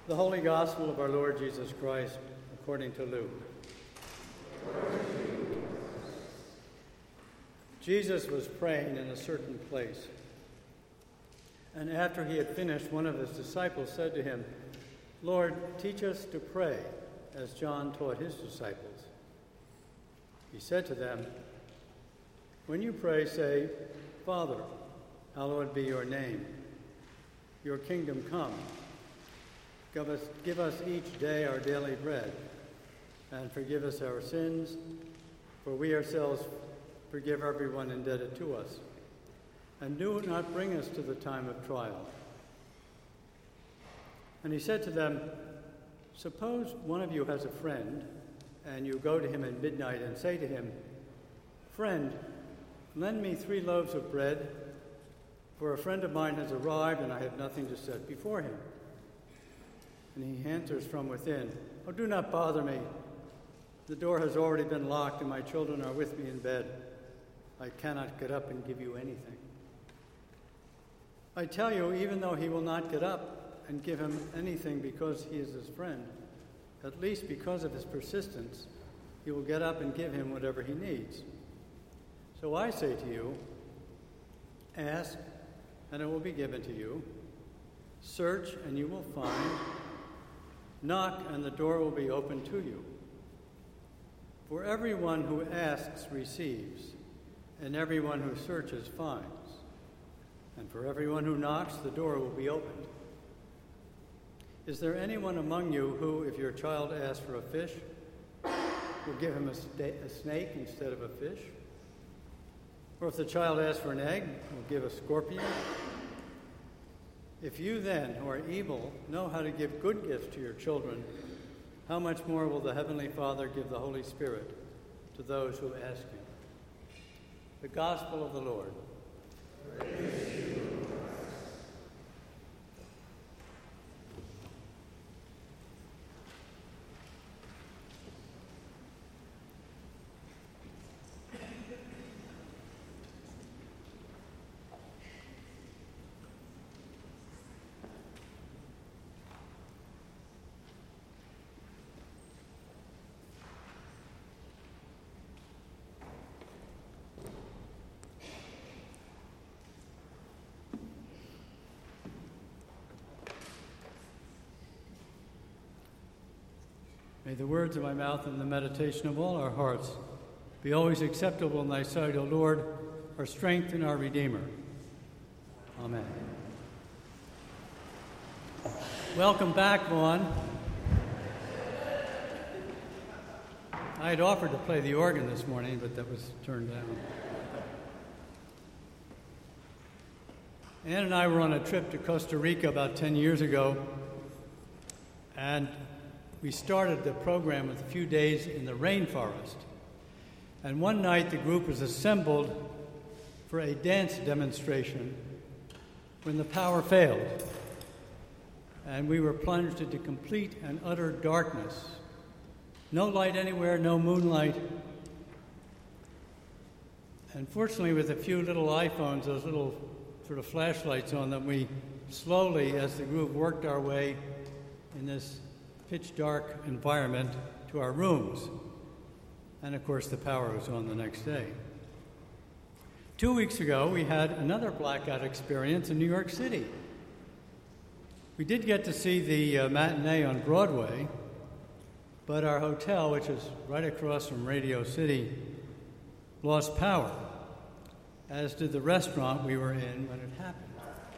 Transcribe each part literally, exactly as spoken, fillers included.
The Holy Gospel of our Lord Jesus Christ, according to Luke. Jesus was praying in a certain place, and after he had finished, one of his disciples said to him, "Lord, teach us to pray, as John taught his disciples." He said to them, "When you pray, say, 'Father, hallowed be your name. Your kingdom come. Give us, give us each day our daily bread, and forgive us our sins, for we ourselves forgive everyone indebted to us. And do not bring us to the time of trial." And he said to them, "Suppose one of you has a friend, and you go to him at midnight and say to him, 'Friend, lend me three loaves of bread, for a friend of mine has arrived and I have nothing to set before him.' And he answers from within, 'Oh, do not bother me. The door has already been locked and my children are with me in bed. I cannot get up and give you anything.' I tell you, even though he will not get up and give him anything because he is his friend, at least because of his persistence, he will get up and give him whatever he needs. So I say to you, ask, and it will be given to you. Search, and you will find. Knock, and the door will be opened to you. For everyone who asks receives, and everyone who searches finds. And for everyone who knocks, the door will be opened. Is there anyone among you who, if your child asks for a fish, will give him a, sta- a snake instead of a fish? Or if the child asks for an egg, will give a scorpion? If you then, who are evil, know how to give good gifts to your children, how much more will the Heavenly Father give the Holy Spirit to those who ask him?" The Gospel of the Lord. Praise you, Christ. May the words of my mouth and the meditation of all our hearts be always acceptable in thy sight, O Lord, our strength and our Redeemer. Amen. Welcome back, Vaughn. I had offered to play the organ this morning, but that was turned down. Ann and I were on a trip to Costa Rica about ten years ago, and we started the program with a few days in the rainforest. And one night the group was assembled for a dance demonstration when the power failed. And we were plunged into complete and utter darkness. No light anywhere, no moonlight. And fortunately, with a few little iPhones, those little sort of flashlights on them, we slowly, as the group worked our way in this pitch dark environment to our rooms. And of course, the power was on the next day. Two weeks ago, we had another blackout experience in New York City. We did get to see the uh, matinee on Broadway, but our hotel, which is right across from Radio City, lost power, as did the restaurant we were in when it happened.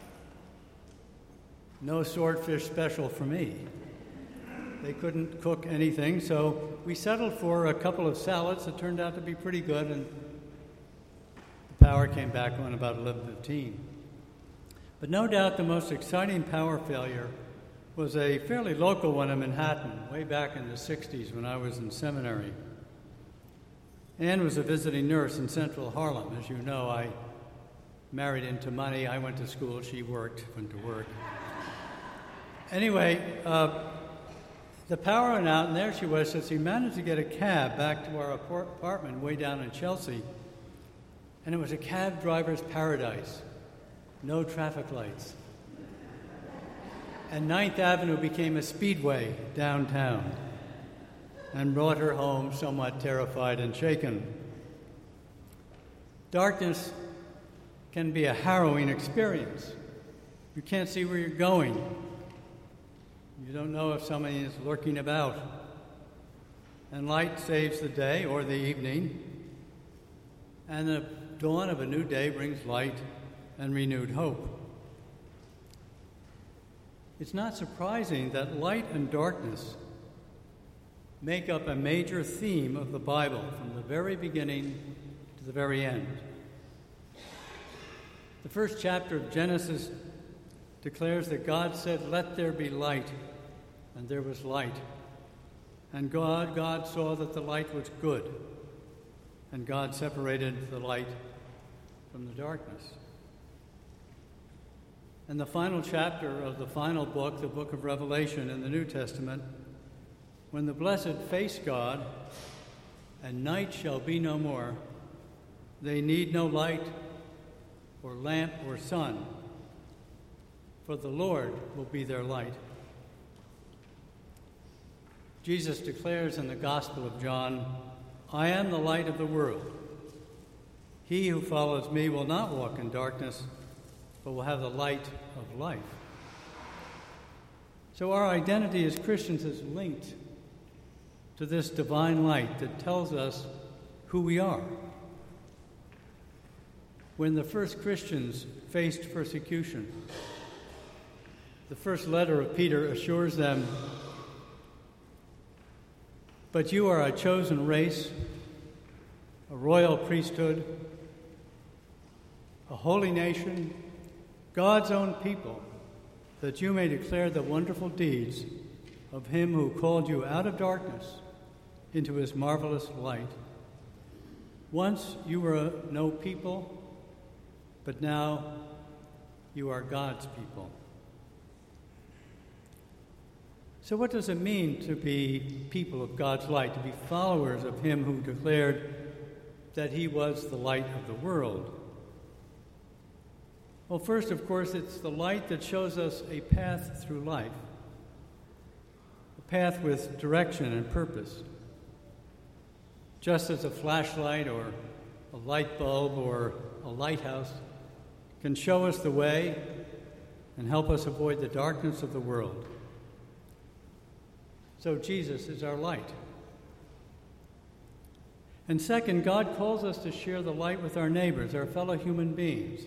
No swordfish special for me. They couldn't cook anything, so we settled for a couple of salads that turned out to be pretty good, and the power came back on about eleven fifteen. But no doubt the most exciting power failure was a fairly local one in Manhattan, way back in the sixties when I was in seminary. Ann was a visiting nurse in Central Harlem. As you know, I married into money. I went to school, she worked, went to work. Anyway, uh, the power went out, and there she was. So she managed to get a cab back to our apartment way down in Chelsea. And it was a cab driver's paradise. No traffic lights. and Ninth Avenue became a speedway downtown and brought her home somewhat terrified and shaken. Darkness can be a harrowing experience. You can't see where you're going. You don't know if somebody is lurking about. And light saves the day or the evening, and the dawn of a new day brings light and renewed hope. It's not surprising that light and darkness make up a major theme of the Bible from the very beginning to the very end. The first chapter of Genesis declares that God said, "Let there be light," and there was light. And God, God saw that the light was good, and God separated the light from the darkness. And the final chapter of the final book, the book of Revelation in the New Testament, when the blessed face God, and night shall be no more, they need no light or lamp or sun, for the Lord will be their light. Jesus declares in the Gospel of John, "I am the light of the world. He who follows me will not walk in darkness, but will have the light of life." So our identity as Christians is linked to this divine light that tells us who we are. When the first Christians faced persecution, the first letter of Peter assures them, "But you are a chosen race, a royal priesthood, a holy nation, God's own people, that you may declare the wonderful deeds of him who called you out of darkness into his marvelous light. Once you were no people, but now you are God's people." So what does it mean to be people of God's light, to be followers of him who declared that he was the light of the world? Well, first, of course, it's the light that shows us a path through life, a path with direction and purpose. Just as a flashlight or a light bulb or a lighthouse can show us the way and help us avoid the darkness of the world, so Jesus is our light. And second, God calls us to share the light with our neighbors, our fellow human beings.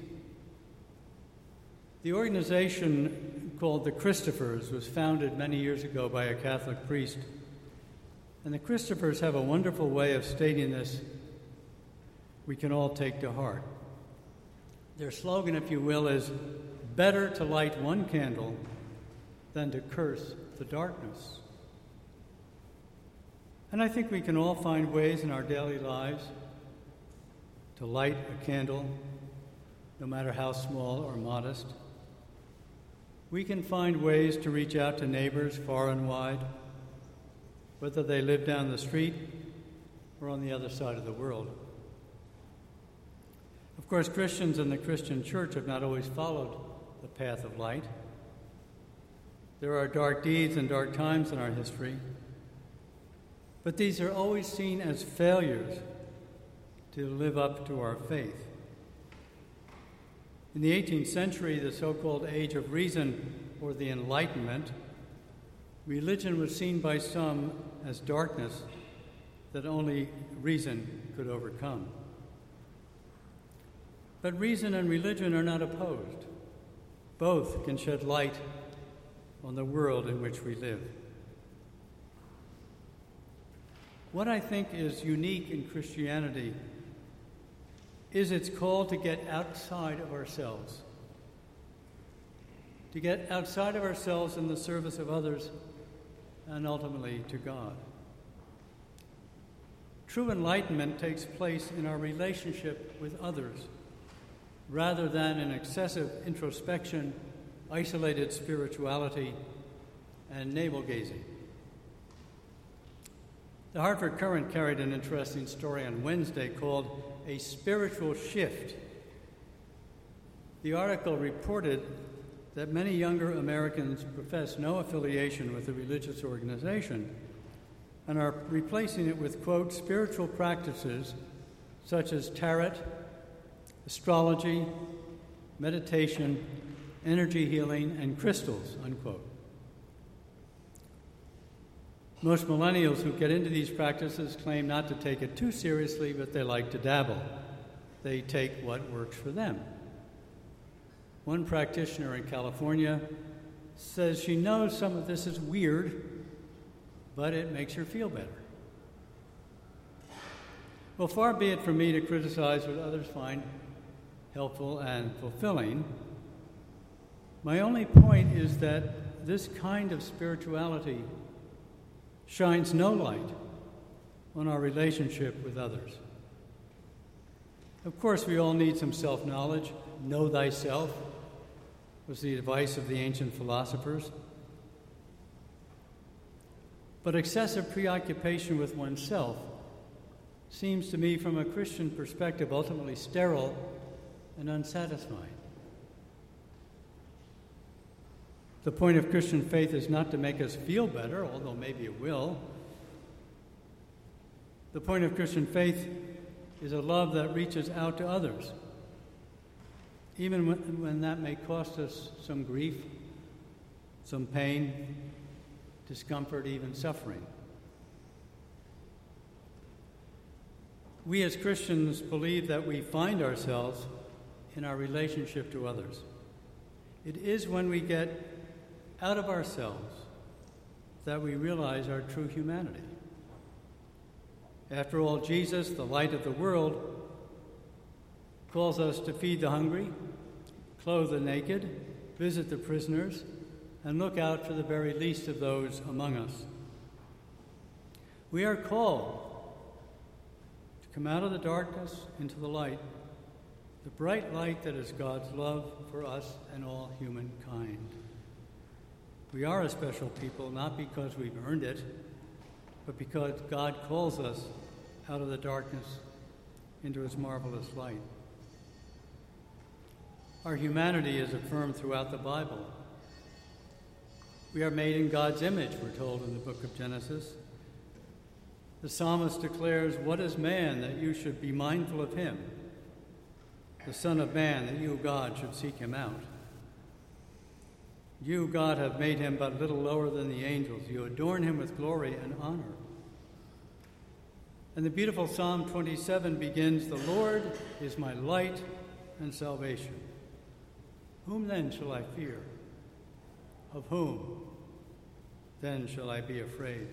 The organization called the Christophers was founded many years ago by a Catholic priest. And the Christophers have a wonderful way of stating this we can all take to heart. Their slogan, if you will, is "Better to light one candle than to curse the darkness." And I think we can all find ways in our daily lives to light a candle, no matter how small or modest. We can find ways to reach out to neighbors far and wide, whether they live down the street or on the other side of the world. Of course, Christians in the Christian church have not always followed the path of light. There are dark deeds and dark times in our history, but these are always seen as failures to live up to our faith. In the eighteenth century, the so-called Age of Reason, or the Enlightenment, religion was seen by some as darkness that only reason could overcome. But reason and religion are not opposed. Both can shed light on the world in which we live. What I think is unique in Christianity is its call to get outside of ourselves, to get outside of ourselves in the service of others and ultimately to God. True enlightenment takes place in our relationship with others rather than in excessive introspection, isolated spirituality, and navel-gazing. The Hartford Courant carried an interesting story on Wednesday called "A Spiritual Shift." The article reported that many younger Americans profess no affiliation with a religious organization and are replacing it with, quote, spiritual practices such as tarot, astrology, meditation, energy healing, and crystals, unquote. Most millennials who get into these practices claim not to take it too seriously, but they like to dabble. They take what works for them. One practitioner in California says she knows some of this is weird, but it makes her feel better. Well, far be it from me to criticize what others find helpful and fulfilling. My only point is that this kind of spirituality shines no light on our relationship with others. Of course, we all need some self-knowledge. Know thyself was the advice of the ancient philosophers. But excessive preoccupation with oneself seems to me, from a Christian perspective, ultimately sterile and unsatisfying. The point of Christian faith is not to make us feel better, although maybe it will. The point of Christian faith is a love that reaches out to others, even when, when that may cost us some grief, some pain, discomfort, even suffering. We as Christians believe that we find ourselves in our relationship to others. It is when we get out of ourselves that we realize our true humanity. After all, Jesus, the light of the world, calls us to feed the hungry, clothe the naked, visit the prisoners, and look out for the very least of those among us. We are called to come out of the darkness into the light, the bright light that is God's love for us and all humankind. We are a special people, not because we've earned it, but because God calls us out of the darkness into his marvelous light. Our humanity is affirmed throughout the Bible. We are made in God's image, we're told in the book of Genesis. The psalmist declares, "What is man that you should be mindful of him? The Son of Man that you, God, should seek him out? You, God, have made him but little lower than the angels. You adorn him with glory and honor." And the beautiful Psalm twenty-seven begins, "The Lord is my light and salvation. Whom then shall I fear? Of whom then shall I be afraid?"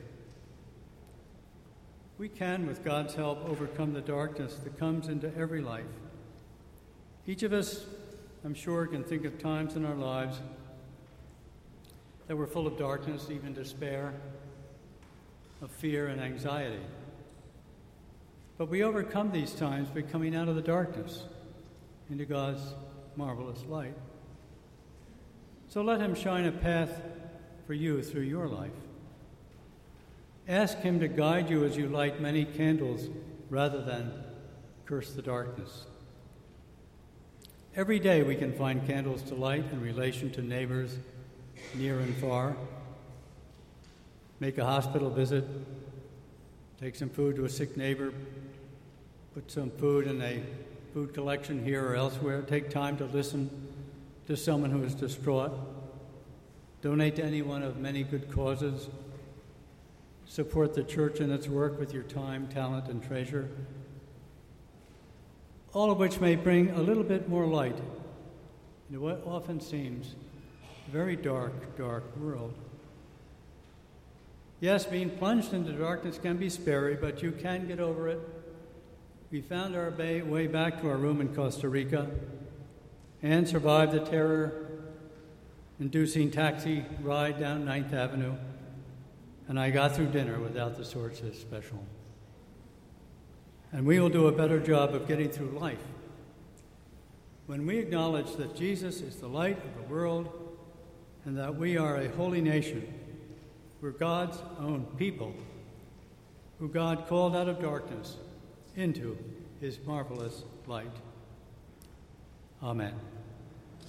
We can, with God's help, overcome the darkness that comes into every life. Each of us, I'm sure, can think of times in our lives that were full of darkness, even despair, of fear and anxiety. But we overcome these times by coming out of the darkness into God's marvelous light. So let him shine a path for you through your life. Ask him to guide you as you light many candles rather than curse the darkness. Every day we can find candles to light in relation to neighbors near and far. Make a hospital visit, take some food to a sick neighbor, put some food in a food collection here or elsewhere. Take time to listen to someone who is distraught. Donate to any one of many good causes. Support the church in its work with your time, talent, and treasure. All of which may bring a little bit more light into what often seems a very dark, dark world. Yes, being plunged into darkness can be scary, but you can get over it. We found our way back to our room in Costa Rica and survived the terror-inducing taxi ride down Ninth Avenue, and I got through dinner without the Sources special. And we will do a better job of getting through life when we acknowledge that Jesus is the light of the world and that we are a holy nation. We're God's own people who God called out of darkness into his marvelous light. Amen.